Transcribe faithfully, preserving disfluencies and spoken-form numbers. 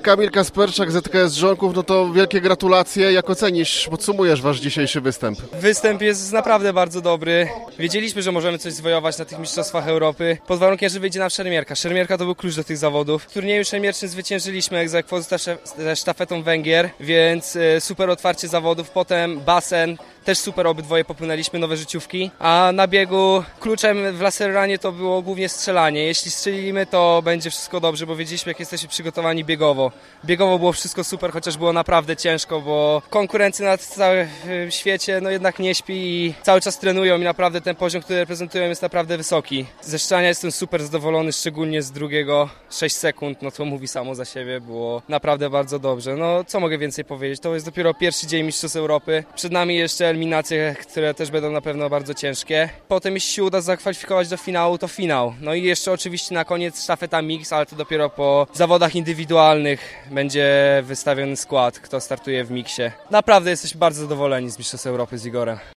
Kamil Kasperczak, Z K S Żonków, no to wielkie gratulacje. Jak ocenisz, podsumujesz wasz dzisiejszy występ? Występ jest naprawdę bardzo dobry. Wiedzieliśmy, że możemy coś zwojować na tych Mistrzostwach Europy, pod warunkiem, że wyjdzie nam szermierka. Szermierka to był klucz do tych zawodów. W turnieju szermierczym zwyciężyliśmy egzekwo ze sztafetą Węgier, więc super otwarcie zawodów. Potem basen, też super, obydwoje popłynęliśmy, nowe życiówki. A na biegu kluczem w laserranie to było głównie strzelanie. Jeśli strzelimy, to będzie wszystko dobrze, bo wiedzieliśmy, jak jesteśmy przygotowani biegowo. Biegowo było wszystko super, chociaż było naprawdę ciężko, bo konkurencja na całym świecie no jednak nie śpi i cały czas trenują i naprawdę ten poziom, który reprezentują, jest naprawdę wysoki. Ze strzelania jestem super zadowolony, szczególnie z drugiego. sześć sekund, no to mówi samo za siebie, było naprawdę bardzo dobrze. No co mogę więcej powiedzieć, to jest dopiero pierwszy dzień Mistrzostw Europy. Przed nami jeszcze eliminacje, które też będą na pewno bardzo ciężkie. Potem jeśli się uda zakwalifikować do finału, to finał. No i jeszcze oczywiście na koniec sztafeta mix, ale to dopiero po zawodach indywidualnych będzie wystawiony skład, kto startuje w miksie. Naprawdę jesteśmy bardzo zadowoleni z Mistrzostw Europy z Igorem.